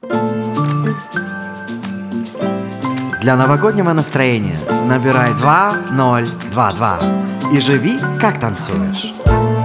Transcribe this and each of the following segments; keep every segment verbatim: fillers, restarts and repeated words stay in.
Для новогоднего настроения набирай два ноль два два и живи, как танцуешь.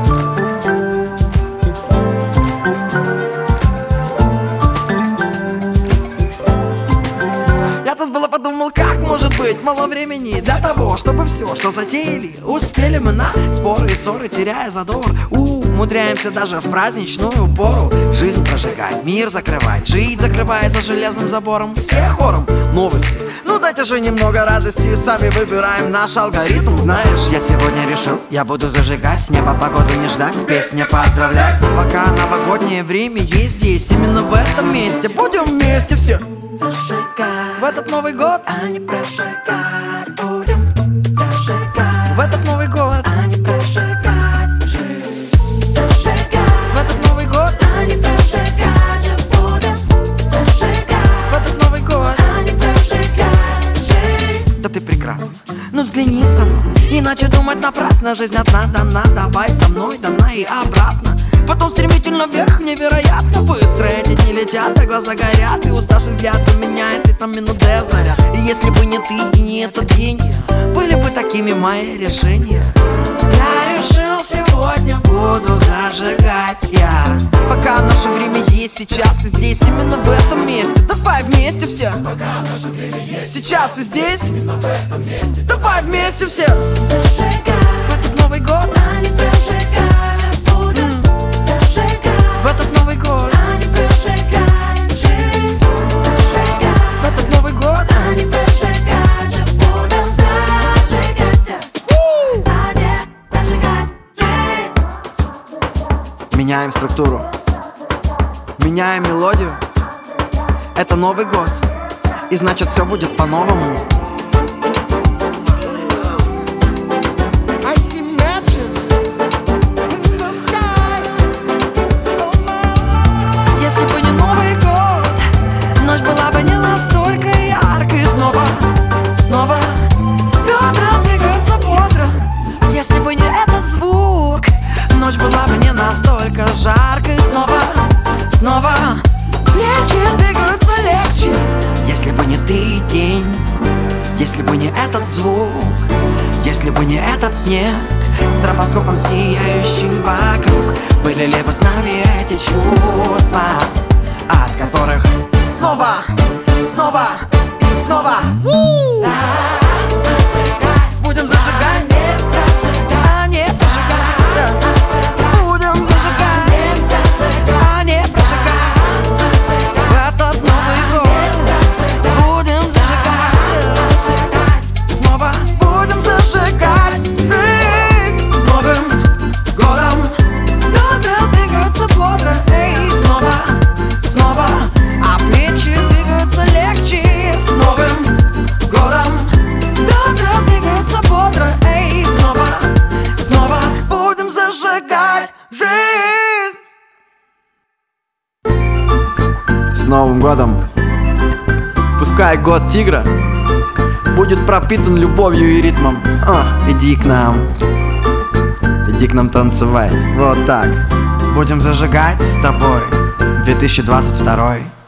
Я тут было подумал, как может быть мало времени для того, чтобы все, что затеяли, успели мы на споры и ссоры, теряя задор. Умудряемся даже в праздничную пору жизнь прожигать, мир закрывать, жить закрывает за железным забором. Все хором новости, ну дайте же немного радости, сами выбираем наш алгоритм. Знаешь, я сегодня решил, я буду зажигать, с неба погоду не ждать, в песне поздравлять. Пока новогоднее время есть здесь, именно в этом месте будем вместе все зажигать. В этот Новый год, а не прожигать, будем зажигать. В этот Новый год, а не прожигать, жизнь зажигать. В этот Новый год, а не прожигать, же будем зажигать. В этот Новый год, а не прожигать, жизнь. Да ты прекрасна, ну взгляни сама, иначе думать напрасно. Жизнь одна дана, давай со мной до дна и обратно. Потом стремительно вверх, невероятно быстро эти дни летят, а глаза горят, и уставший взгляд заменяет и там минуты заряд. И если бы не ты и не этот день, были бы такими мои решения. Я решил, сегодня буду зажигать я. Пока наше время есть сейчас и здесь, именно в этом месте. Давай вместе все. Пока наше время есть сейчас и здесь, именно в этом месте. Давай вместе все зажигать. В этот Новый год, а не прожигать, будем зажигать. В этот Новый год, а не прожигать, жизнь зажигать. В этот Новый год, а не прожигать, же будем зажигать. А не прожигать, жизнь. Меняем структуру, меняем мелодию. Это Новый год, и значит все будет по-новому. Если бы не Новый год, ночь была бы не настолько яркой. Снова, снова бедра двигаются бодро. Если бы не этот звук, ночь была бы не настолько жаркой. Снова, снова плечи двигаются легче. Если бы не ты, день, если бы не этот звук, если бы не этот снег, стробоскопом сияющим вокруг, были ли бы с нами эти чувства, от которых снова, снова и снова у-у-у! Будем зажигать, а не прожигать, да. Будем зажигать, а не прожигать. В этот Новый год будем зажигать, снова будем зажигать жизнь. С Новым годом бедра двигаются бодро, эй, снова, снова, а плечи двигаются легче. С Новым годом бедра двигаются бодро, эй, снова, снова будем зажигать жизнь. С Новым годом! Пускай год тигра будет пропитан любовью и ритмом. О, иди к нам, иди к нам танцевать. Вот так. Будем зажигать с тобой две тысячи двадцать второй.